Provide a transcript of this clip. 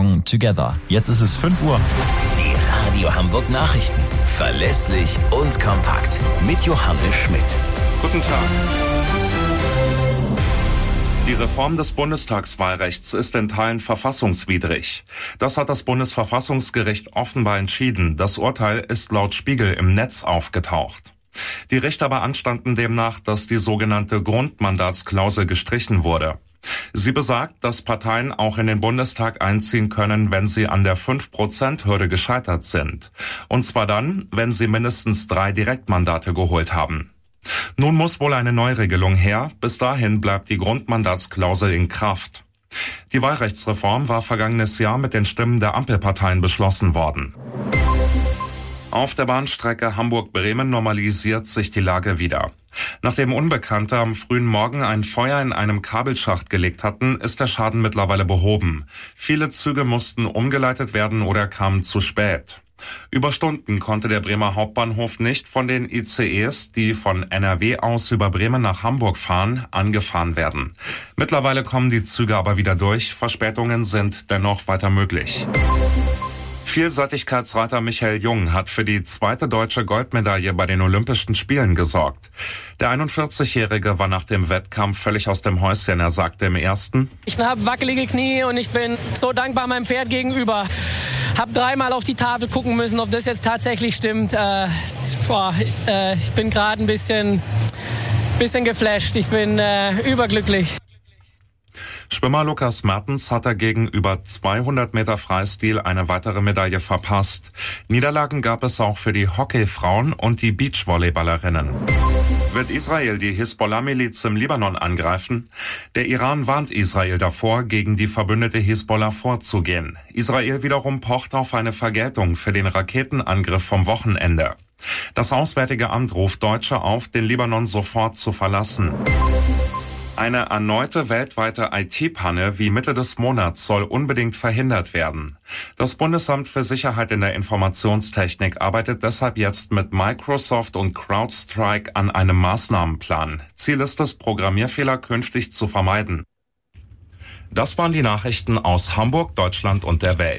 Song Together. Jetzt ist es 5 Uhr. Die Radio Hamburg Nachrichten. Verlässlich und kompakt. Mit Johannes Schmidt. Guten Tag. Die Reform des Bundestagswahlrechts ist in Teilen verfassungswidrig. Das hat das Bundesverfassungsgericht offenbar entschieden. Das Urteil ist laut Spiegel im Netz aufgetaucht. Die Richter beanstanden demnach, dass die sogenannte Grundmandatsklausel gestrichen wurde. Sie besagt, dass Parteien auch in den Bundestag einziehen können, wenn sie an der 5%-Hürde gescheitert sind. Und zwar dann, wenn sie mindestens 3 Direktmandate geholt haben. Nun muss wohl eine Neuregelung her. Bis dahin bleibt die Grundmandatsklausel in Kraft. Die Wahlrechtsreform war vergangenes Jahr mit den Stimmen der Ampelparteien beschlossen worden. Auf der Bahnstrecke Hamburg-Bremen normalisiert sich die Lage wieder. Nachdem Unbekannte am frühen Morgen ein Feuer in einem Kabelschacht gelegt hatten, ist der Schaden mittlerweile behoben. Viele Züge mussten umgeleitet werden oder kamen zu spät. Über Stunden konnte der Bremer Hauptbahnhof nicht von den ICEs, die von NRW aus über Bremen nach Hamburg fahren, angefahren werden. Mittlerweile kommen die Züge aber wieder durch. Verspätungen sind dennoch weiter möglich. Vielseitigkeitsreiter Michael Jung hat für die 2. deutsche Goldmedaille bei den Olympischen Spielen gesorgt. Der 41-Jährige war nach dem Wettkampf völlig aus dem Häuschen. Er sagte im ersten: Ich habe wackelige Knie und ich bin so dankbar meinem Pferd gegenüber. Hab 3-mal auf die Tafel gucken müssen, ob das jetzt tatsächlich stimmt. Ich bin gerade ein bisschen geflasht. Ich bin überglücklich. Schwimmer Lukas Mertens hat dagegen über 200 Meter Freistil eine weitere Medaille verpasst. Niederlagen gab es auch für die Hockeyfrauen und die Beachvolleyballerinnen. Wird Israel die Hisbollah-Miliz im Libanon angreifen? Der Iran warnt Israel davor, gegen die verbündete Hisbollah vorzugehen. Israel wiederum pocht auf eine Vergeltung für den Raketenangriff vom Wochenende. Das Auswärtige Amt ruft Deutsche auf, den Libanon sofort zu verlassen. Eine erneute weltweite IT-Panne wie Mitte des Monats soll unbedingt verhindert werden. Das Bundesamt für Sicherheit in der Informationstechnik arbeitet deshalb jetzt mit Microsoft und CrowdStrike an einem Maßnahmenplan. Ziel ist es, Programmierfehler künftig zu vermeiden. Das waren die Nachrichten aus Hamburg, Deutschland und der Welt.